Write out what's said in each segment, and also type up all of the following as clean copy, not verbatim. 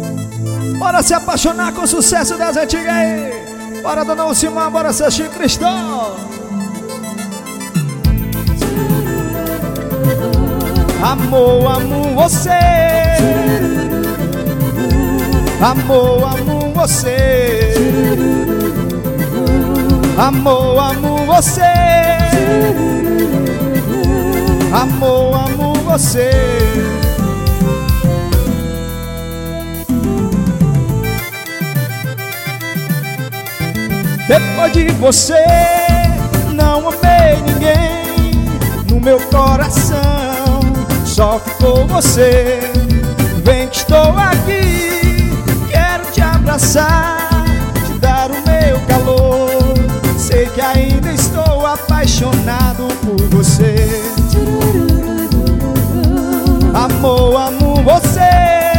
Bora se apaixonar com o sucesso das antigas aí. Bora, dona Alcimar, bora assistir Cristão. Amor, amo você. Amor, amo você. Amor, amo você. Amor, amo você. Depois de você, não amei ninguém. No meu coração só ficou você. Vem que estou aqui, quero te abraçar, te dar o meu calor. Sei que ainda estou apaixonado por você. Amor, amo você.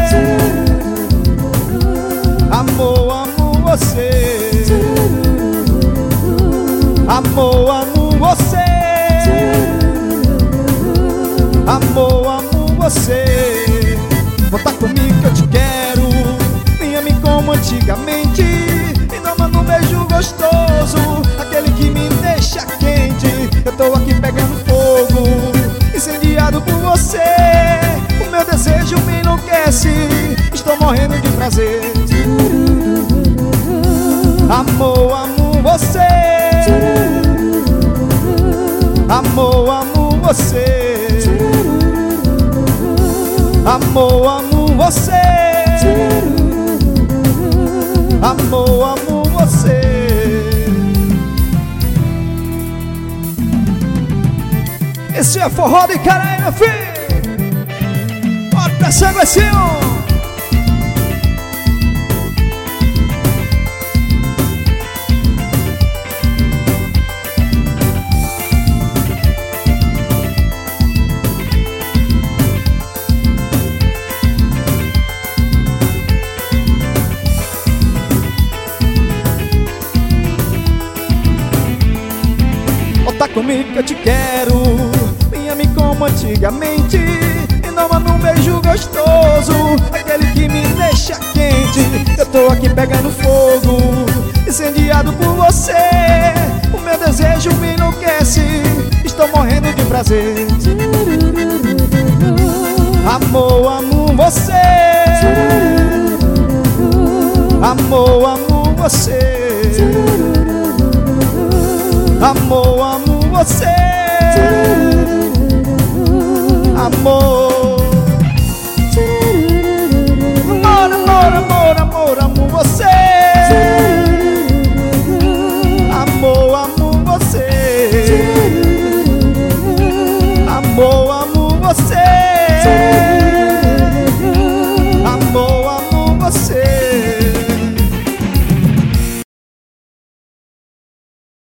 Amor, amo você. Amor, amo você. Amor, amo você. Volta comigo que eu te quero. Venha-me como antigamente. Me dá um beijo gostoso, aquele que me deixa quente. Eu tô aqui pegando fogo, incendiado por você. O meu desejo me enlouquece, estou morrendo de prazer. Amor, amo você. Amor, amo você. Amor, amo você. Amor, amo você. Esse é forró de caralho, meu filho. Bora pra esse aguecinho. Volta comigo que eu te quero. Venha-me como antigamente. Me dá um beijo gostoso, aquele que me deixa quente. Eu tô aqui pegando fogo, incendiado por você. O meu desejo me enlouquece, estou morrendo de prazer. Amor, amo você. Amor, amo você. Amor, amo você. Amor,